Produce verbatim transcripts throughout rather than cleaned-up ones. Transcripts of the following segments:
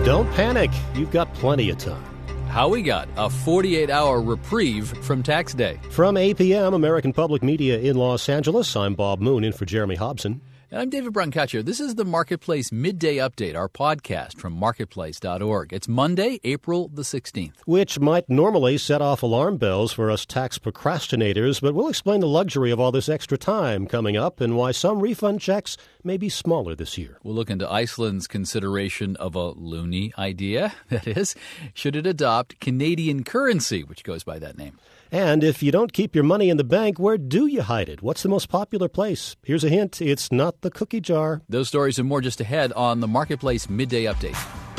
Don't panic. You've got plenty of time. How we got a forty-eight hour reprieve from tax day. From A P M, American Public Media in Los Angeles, I'm Bob Moon in for Jeremy Hobson. And I'm David Brancaccio. This is the Marketplace Midday Update, our podcast from marketplace dot org. It's Monday, April the sixteenth. Which might normally set off alarm bells for us tax procrastinators, but we'll explain the luxury of all this extra time coming up and why some refund checks may be smaller this year. We'll look into Iceland's consideration of a loony idea. That is, should it adopt Canadian currency, which goes by that name? And if you don't keep your money in the bank, where do you hide it? What's the most popular place? Here's a hint. It's not the cookie jar. Those stories and more just ahead on the Marketplace Midday Update.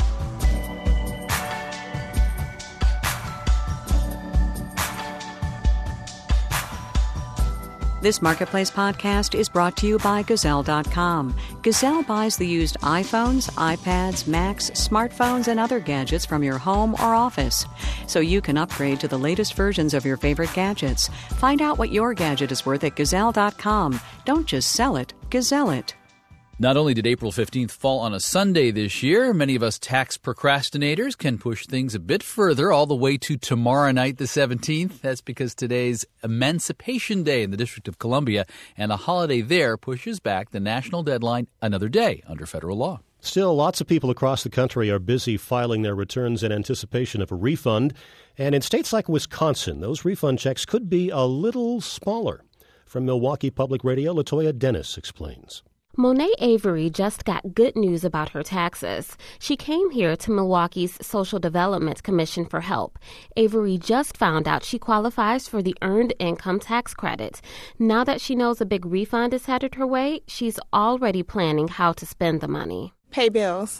This Marketplace podcast is brought to you by Gazelle dot com. Gazelle buys the used iPhones, iPads, Macs, smartphones, and other gadgets from your home or office, so you can upgrade to the latest versions of your favorite gadgets. Find out what your gadget is worth at Gazelle dot com. Don't just sell it, Gazelle it. Not only did April fifteenth fall on a Sunday this year, many of us tax procrastinators can push things a bit further all the way to tomorrow night, the seventeenth. That's because today's Emancipation Day in the District of Columbia, and a holiday there pushes back the national deadline another day under federal law. Still, lots of people across the country are busy filing their returns in anticipation of a refund. And in states like Wisconsin, those refund checks could be a little smaller. From Milwaukee Public Radio, Latoya Dennis explains. Monet Avery just got good news about her taxes. She came here to Milwaukee's Social Development Commission for help. Avery just found out she qualifies for the Earned Income Tax Credit. Now that she knows a big refund is headed her way, she's already planning how to spend the money. Pay bills.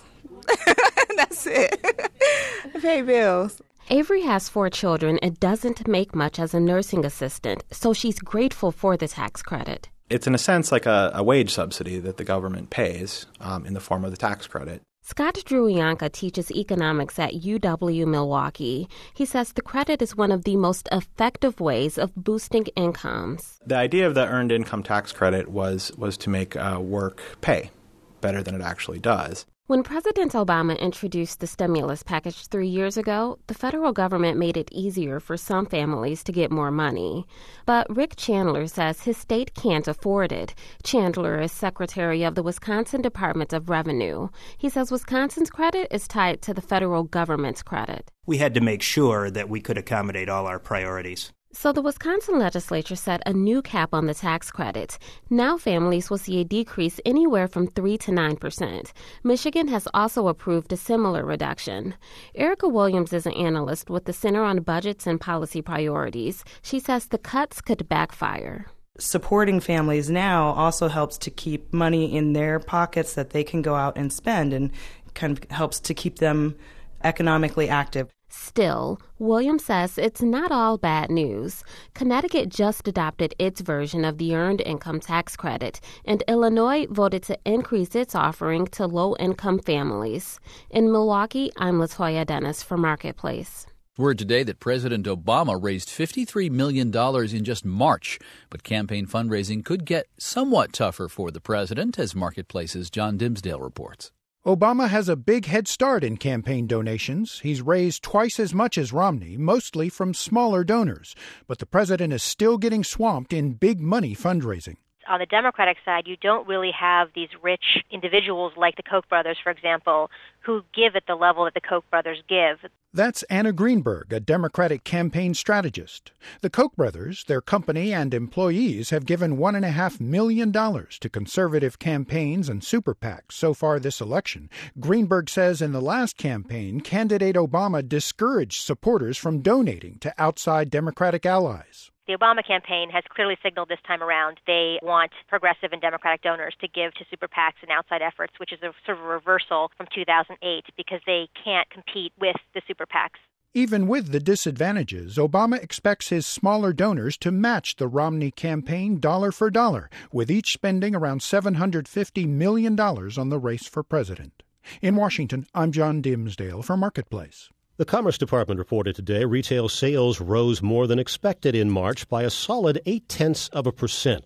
That's it. Pay bills. Avery has four children and doesn't make much as a nursing assistant, so she's grateful for the tax credit. It's in a sense like a, a wage subsidy that the government pays um, in the form of the tax credit. Scott Druianka teaches economics at U W Milwaukee. He says the credit is one of the most effective ways of boosting incomes. The idea of the earned income tax credit was, was to make uh, work pay better than it actually does. When President Obama introduced the stimulus package three years ago, the federal government made it easier for some families to get more money. But Rick Chandler says his state can't afford it. Chandler is secretary of the Wisconsin Department of Revenue. He says Wisconsin's credit is tied to the federal government's credit. We had to make sure that we could accommodate all our priorities. So the Wisconsin legislature set a new cap on the tax credit. Now families will see a decrease anywhere from three to nine percent. Michigan has also approved a similar reduction. Erica Williams is an analyst with the Center on Budgets and Policy Priorities. She says the cuts could backfire. Supporting families now also helps to keep money in their pockets that they can go out and spend, and kind of helps to keep them economically active. Still, Williams says it's not all bad news. Connecticut just adopted its version of the Earned Income Tax Credit, and Illinois voted to increase its offering to low-income families. In Milwaukee, I'm Latoya Dennis for Marketplace. Word today that President Obama raised fifty-three million dollars in just March, but campaign fundraising could get somewhat tougher for the president, as Marketplace's John Dimsdale reports. Obama has a big head start in campaign donations. He's raised twice as much as Romney, mostly from smaller donors. But the president is still getting swamped in big money fundraising. On the Democratic side, you don't really have these rich individuals like the Koch brothers, for example, who give at the level that the Koch brothers give. That's Anna Greenberg, a Democratic campaign strategist. The Koch brothers, their company, and employees have given one point five million dollars to conservative campaigns and super PACs so far this election. Greenberg says in the last campaign, candidate Obama discouraged supporters from donating to outside Democratic allies. The Obama campaign has clearly signaled this time around they want progressive and Democratic donors to give to super PACs and outside efforts, which is a sort of a reversal from two thousand eight because they can't compete with the super PACs. Even with the disadvantages, Obama expects his smaller donors to match the Romney campaign dollar for dollar, with each spending around seven hundred fifty million dollars on the race for president. In Washington, I'm John Dimsdale for Marketplace. The Commerce Department reported today retail sales rose more than expected in March by a solid eight-tenths of a percent.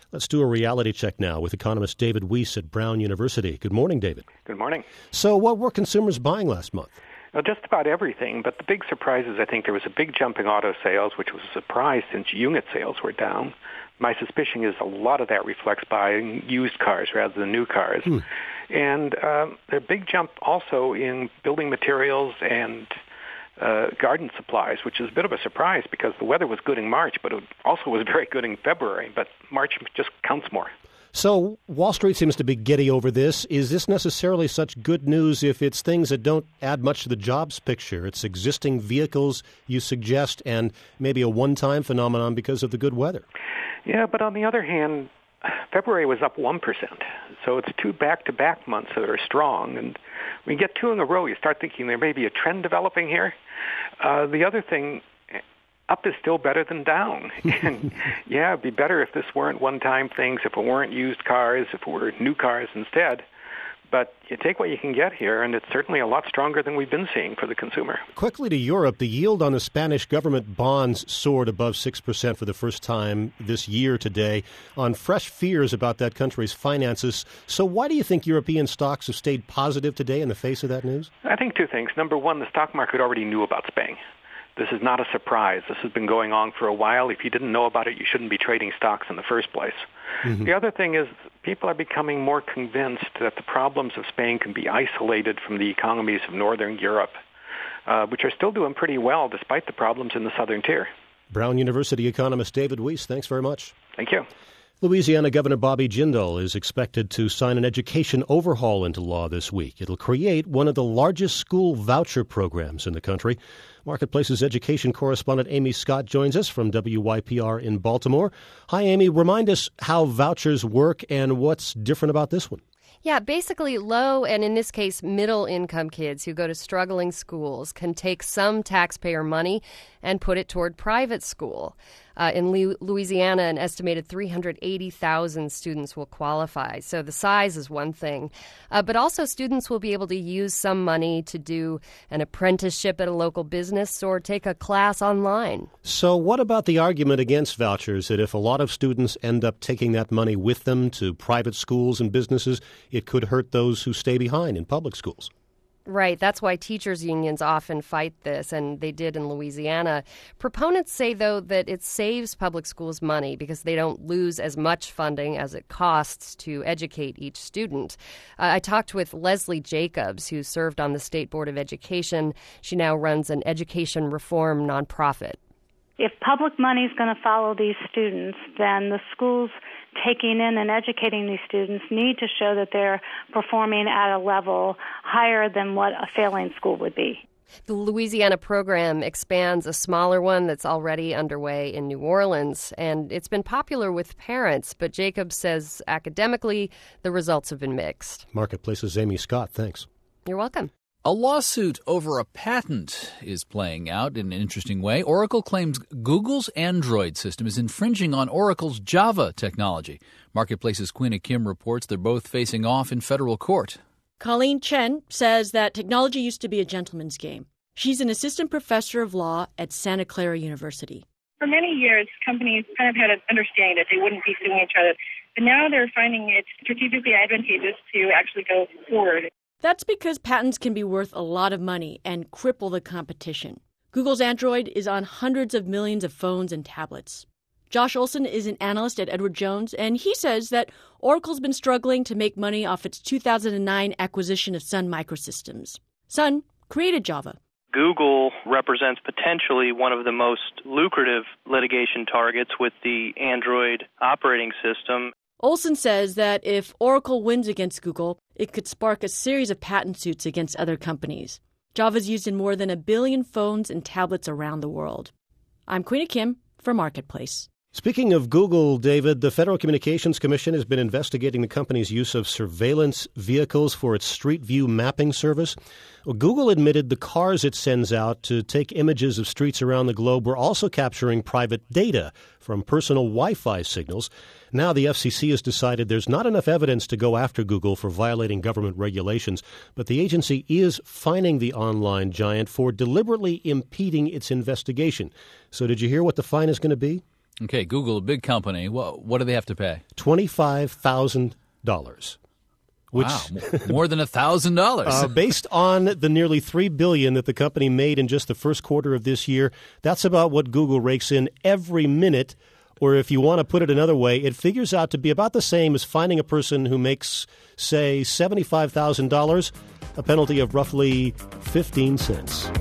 Let's do a reality check now with economist David Weiss at Brown University. Good morning, David. Good morning. So what were consumers buying last month? Well, just about everything, but the big surprise is I think there was a big jump in auto sales, which was a surprise since unit sales were down. My suspicion is a lot of that reflects buying used cars rather than new cars. Hmm. And um, a big jump also in building materials and uh, garden supplies, which is a bit of a surprise because the weather was good in March, but it also was very good in February. But March just counts more. So Wall Street seems to be giddy over this. Is this necessarily such good news if it's things that don't add much to the jobs picture? It's existing vehicles, you suggest, and maybe a one-time phenomenon because of the good weather. Yeah, but on the other hand, February was up one percent. So it's two back-to-back months that are strong. And when you get two in a row, you start thinking there may be a trend developing here. Uh, the other thing, up is still better than down. And yeah, it'd be better if this weren't one-time things, if it weren't used cars, if it were new cars instead. But you take what you can get here, and it's certainly a lot stronger than we've been seeing for the consumer. Quickly to Europe, the yield on the Spanish government bonds soared above six percent for the first time this year today on fresh fears about that country's finances. So why do you think European stocks have stayed positive today in the face of that news? I think two things. Number one, the stock market already knew about Spain. This is not a surprise. This has been going on for a while. If you didn't know about it, you shouldn't be trading stocks in the first place. Mm-hmm. The other thing is people are becoming more convinced that the problems of Spain can be isolated from the economies of Northern Europe, uh, which are still doing pretty well despite the problems in the southern tier. Brown University economist David Weiss, thanks very much. Thank you. Louisiana Governor Bobby Jindal is expected to sign an education overhaul into law this week. It'll create one of the largest school voucher programs in the country. Marketplace's education correspondent Amy Scott joins us from W Y P R in Baltimore. Hi, Amy. Remind us how vouchers work and what's different about this one. Yeah, basically low and, in this case, middle-income kids who go to struggling schools can take some taxpayer money and put it toward private school. Uh, in Louisiana, an estimated three hundred eighty thousand students will qualify. So the size is one thing. Uh, but also students will be able to use some money to do an apprenticeship at a local business or take a class online. So what about the argument against vouchers that if a lot of students end up taking that money with them to private schools and businesses, it could hurt those who stay behind in public schools? Right. That's why teachers' unions often fight this, and they did in Louisiana. Proponents say, though, that it saves public schools money because they don't lose as much funding as it costs to educate each student. Uh, I talked with Leslie Jacobs, who served on the State Board of Education. She now runs an education reform nonprofit. If public money is going to follow these students, then the schools taking in and educating these students need to show that they're performing at a level higher than what a failing school would be. The Louisiana program expands a smaller one that's already underway in New Orleans, and it's been popular with parents, but Jacobs says academically the results have been mixed. Marketplace's Amy Scott, thanks. You're welcome. A lawsuit over a patent is playing out in an interesting way. Oracle claims Google's Android system is infringing on Oracle's Java technology. Marketplace's Quina Kim reports they're both facing off in federal court. Colleen Chen says that technology used to be a gentleman's game. She's an assistant professor of law at Santa Clara University. For many years, companies kind of had an understanding that they wouldn't be suing each other. But now they're finding it strategically advantageous to actually go forward. That's because patents can be worth a lot of money and cripple the competition. Google's Android is on hundreds of millions of phones and tablets. Josh Olson is an analyst at Edward Jones, and he says that Oracle's been struggling to make money off its two thousand nine acquisition of Sun Microsystems. Sun created Java. Google represents potentially one of the most lucrative litigation targets with the Android operating system. Olson says that if Oracle wins against Google, it could spark a series of patent suits against other companies. Java is used in more than a billion phones and tablets around the world. I'm Quina Kim for Marketplace. Speaking of Google, David, the Federal Communications Commission has been investigating the company's use of surveillance vehicles for its Street View mapping service. Well, Google admitted the cars it sends out to take images of streets around the globe were also capturing private data from personal Wi-Fi signals. Now the F C C has decided there's not enough evidence to go after Google for violating government regulations, but the agency is fining the online giant for deliberately impeding its investigation. So did you hear what the fine is going to be? Okay, Google, a big company. What, what do they have to pay? twenty-five thousand dollars. Which, wow, more than one thousand dollars. uh, based on the nearly three billion dollars that the company made in just the first quarter of this year, that's about what Google rakes in every minute. Or if you want to put it another way, it figures out to be about the same as finding a person who makes, say, seventy-five thousand dollars, a penalty of roughly fifteen cents.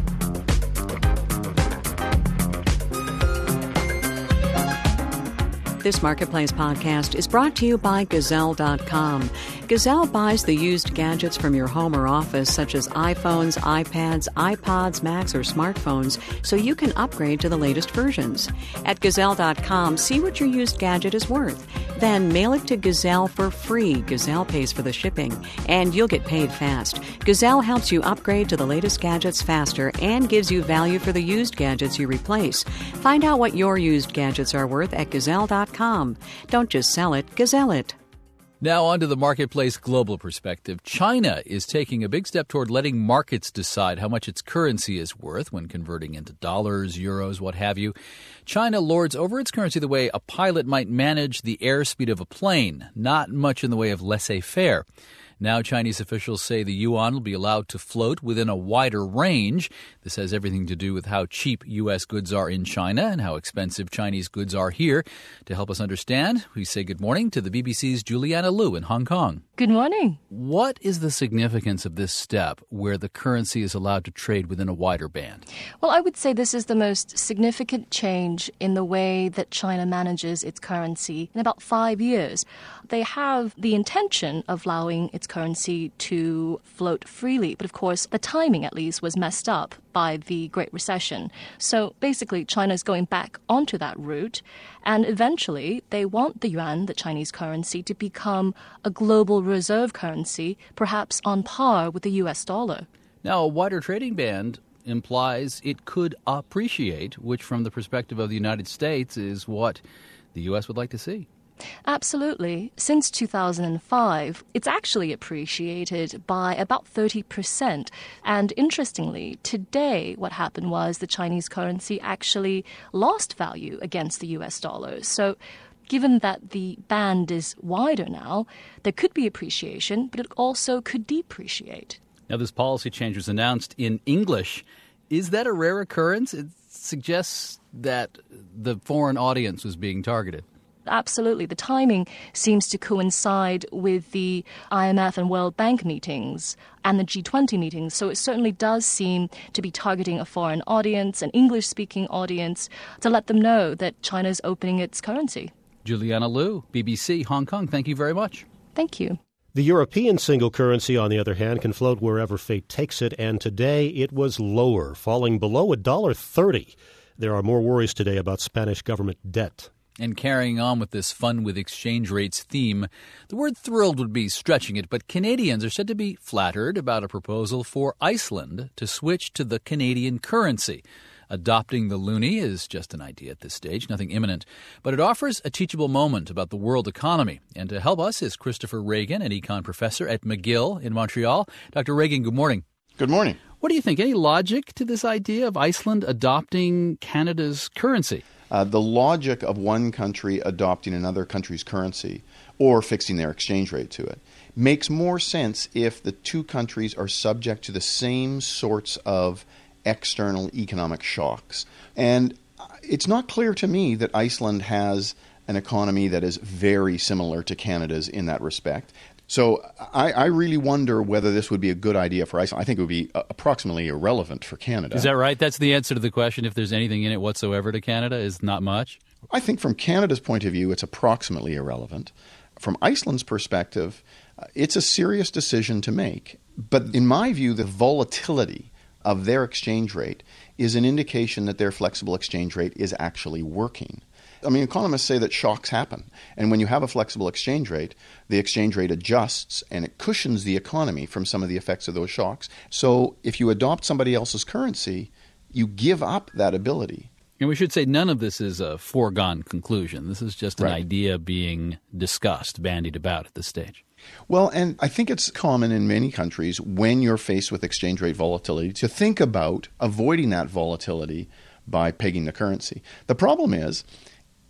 This Marketplace podcast is brought to you by Gazelle dot com. Gazelle buys the used gadgets from your home or office, such as iPhones, iPads, iPods, Macs, or smartphones, so you can upgrade to the latest versions. At Gazelle dot com, see what your used gadget is worth. Then mail it to Gazelle for free. Gazelle pays for the shipping, and you'll get paid fast. Gazelle helps you upgrade to the latest gadgets faster and gives you value for the used gadgets you replace. Find out what your used gadgets are worth at Gazelle dot com. Don't just sell it, Gazelle it. Now on to the Marketplace global perspective. China is taking a big step toward letting markets decide how much its currency is worth when converting into dollars, euros, what have you. China lords over its currency the way a pilot might manage the airspeed of a plane, not much in the way of laissez-faire. Now Chinese officials say the yuan will be allowed to float within a wider range. This has everything to do with how cheap U S goods are in China and how expensive Chinese goods are here. To help us understand, we say good morning to the B B C's Juliana Liu in Hong Kong. Good morning. What is the significance of this step where the currency is allowed to trade within a wider band? Well, I would say this is the most significant change in the way that China manages its currency in about five years. They have the intention of allowing its currency to float freely, but of course the timing at least was messed up by the Great Recession. So basically China is going back onto that route, and eventually they want the yuan, the Chinese currency, to become a global reserve currency, perhaps on par with the U S dollar. Now, a wider trading band implies it could appreciate, which from the perspective of the United States is what the U S would like to see. Absolutely. Since two thousand five, it's actually appreciated by about thirty percent. And interestingly, today what happened was the Chinese currency actually lost value against the U S dollar. So given that the band is wider now, there could be appreciation, but it also could depreciate. Now, this policy change was announced in English. Is that a rare occurrence? It suggests that the foreign audience was being targeted. Absolutely. The timing seems to coincide with the I M F and World Bank meetings and the G twenty meetings. So it certainly does seem to be targeting a foreign audience, an English-speaking audience, to let them know that China is opening its currency. Juliana Liu, B B C, Hong Kong, thank you very much. Thank you. The European single currency, on the other hand, can float wherever fate takes it, and today it was lower, falling below one dollar thirty. There are more worries today about Spanish government debt. And carrying on with this fun with exchange rates theme, the word thrilled would be stretching it, but Canadians are said to be flattered about a proposal for Iceland to switch to the Canadian currency. Adopting the loonie is just an idea at this stage, nothing imminent, but it offers a teachable moment about the world economy. And to help us is Christopher Reagan, an econ professor at McGill in Montreal. Doctor Reagan, good morning. Good morning. What do you think? Any logic to this idea of Iceland adopting Canada's currency? Uh, the logic of one country adopting another country's currency or fixing their exchange rate to it makes more sense if the two countries are subject to the same sorts of external economic shocks. And it's not clear to me that Iceland has an economy that is very similar to Canada's in that respect. So I, I really wonder whether this would be a good idea for Iceland. I think it would be uh, approximately irrelevant for Canada. Is that right? That's the answer to the question. If there's anything in it whatsoever to Canada, is not much? I think from Canada's point of view, it's approximately irrelevant. From Iceland's perspective, uh, it's a serious decision to make. But in my view, the volatility of their exchange rate is an indication that their flexible exchange rate is actually working. I mean, economists say that shocks happen. And when you have a flexible exchange rate, the exchange rate adjusts and it cushions the economy from some of the effects of those shocks. So if you adopt somebody else's currency, you give up that ability. And we should say none of this is a foregone conclusion. This is just an Right. idea being discussed, bandied about at this stage. Well, and I think it's common in many countries when you're faced with exchange rate volatility to think about avoiding that volatility by pegging the currency. The problem is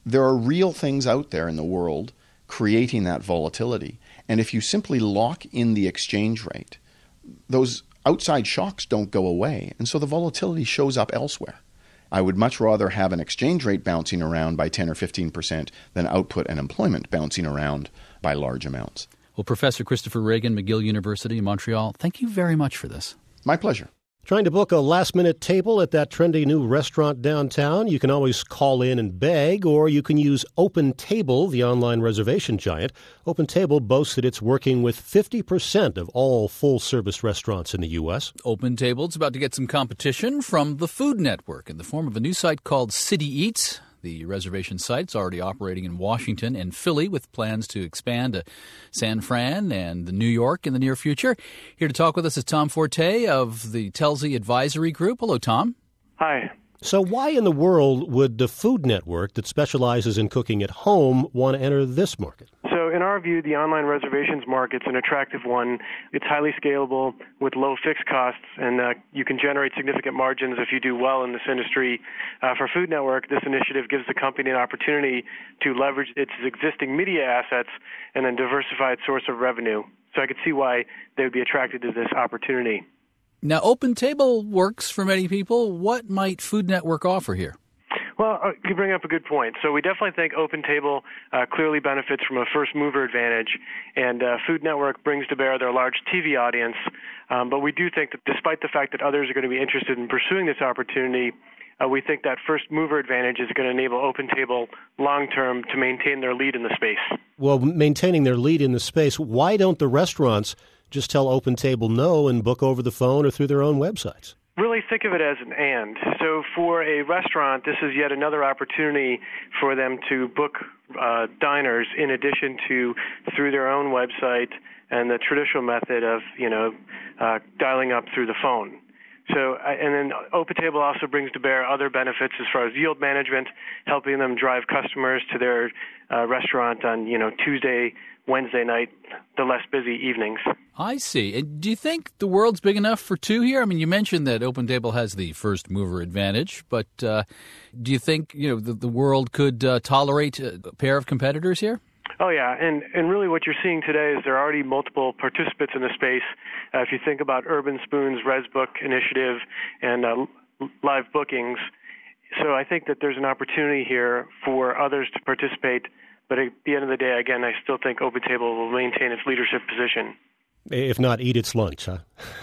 there are real things out there in the world creating that volatility. And if you simply lock in the exchange rate, those outside shocks don't go away. And so the volatility shows up elsewhere. I would much rather have an exchange rate bouncing around by ten or fifteen percent than output and employment bouncing around by large amounts. Well, Professor Christopher Regan, McGill University in Montreal, thank you very much for this. My pleasure. Trying to book a last-minute table at that trendy new restaurant downtown? You can always call in and beg, or you can use OpenTable, the online reservation giant. OpenTable boasts that it's working with fifty percent of all full-service restaurants in the U S. OpenTable is about to get some competition from the Food Network in the form of a new site called City Eats. The reservation site's already operating in Washington and Philly with plans to expand to San Fran and New York in the near future. Here to talk with us is Tom Forte of the Telsey Advisory Group. Hello, Tom. Hi. So why in the world would the Food Network that specializes in cooking at home want to enter this market? So in our view, the online reservations market's an attractive one. It's highly scalable with low fixed costs, and uh, you can generate significant margins if you do well in this industry. Uh, for Food Network, this initiative gives the company an opportunity to leverage its existing media assets and then diversify its source of revenue. So I could see why they would be attracted to this opportunity. Now, OpenTable works for many people. What might Food Network offer here? Well, uh, you bring up a good point. So we definitely think OpenTable uh, clearly benefits from a first-mover advantage, and uh, Food Network brings to bear their large T V audience. Um, but we do think that despite the fact that others are going to be interested in pursuing this opportunity, uh, we think that first-mover advantage is going to enable OpenTable long-term to maintain their lead in the space. Well, maintaining their lead in the space, why don't the restaurants just tell OpenTable no and book over the phone or through their own websites? Really think of it as an and. So for a restaurant, this is yet another opportunity for them to book uh, diners in addition to through their own website and the traditional method of, you know, uh, dialing up through the phone. So, and then OpenTable also brings to bear other benefits as far as yield management, helping them drive customers to their uh, restaurant on, you know, Tuesday, Wednesday night, the less busy evenings. I see. And do you think the world's big enough for two here? I mean, you mentioned that OpenTable has the first mover advantage, but uh, do you think, you know, the, the world could uh, tolerate a pair of competitors here? Oh, yeah. And and really what you're seeing today is there are already multiple participants in the space. Uh, if you think about Urban Spoon's ResBook initiative and uh, live bookings. So I think that there's an opportunity here for others to participate. But at the end of the day, again, I still think OpenTable will maintain its leadership position. If not, eat its lunch, huh?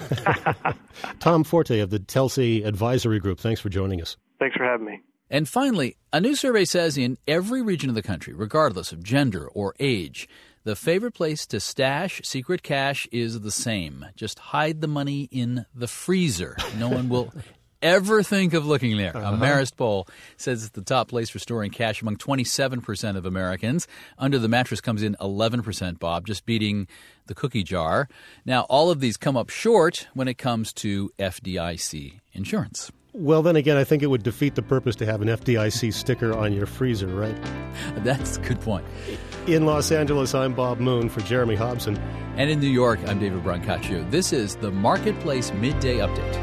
Tom Forte of the Telsey Advisory Group, thanks for joining us. Thanks for having me. And finally, a new survey says in every region of the country, regardless of gender or age, the favorite place to stash secret cash is the same. Just hide the money in the freezer. No one will ever think of looking there. Uh-huh. A Marist poll says it's the top place for storing cash among twenty-seven percent of Americans. Under the mattress comes in eleven percent, Bob, just beating the cookie jar. Now, all of these come up short when it comes to F D I C insurance. Well, then again, I think it would defeat the purpose to have an F D I C sticker on your freezer, right? That's a good point. In Los Angeles, I'm Bob Moon for Jeremy Hobson. And in New York, I'm David Brancaccio. This is the Marketplace Midday Update.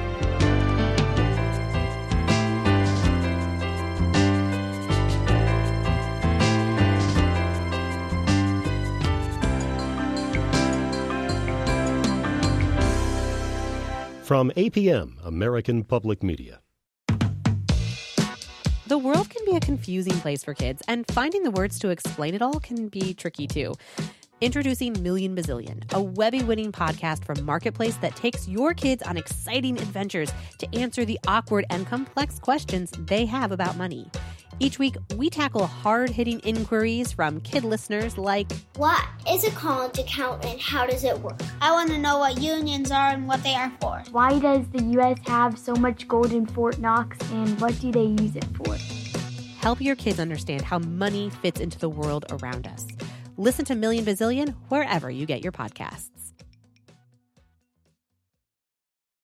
From A P M, American Public Media. The world can be a confusing place for kids, and finding the words to explain it all can be tricky too. Introducing Million Bazillion, a Webby-winning podcast from Marketplace that takes your kids on exciting adventures to answer the awkward and complex questions they have about money. Each week, we tackle hard-hitting inquiries from kid listeners like, what is a college account and how does it work? I want to know what unions are and what they are for. Why does the U S have so much gold in Fort Knox and what do they use it for? Help your kids understand how money fits into the world around us. Listen to Million Bazillion wherever you get your podcasts.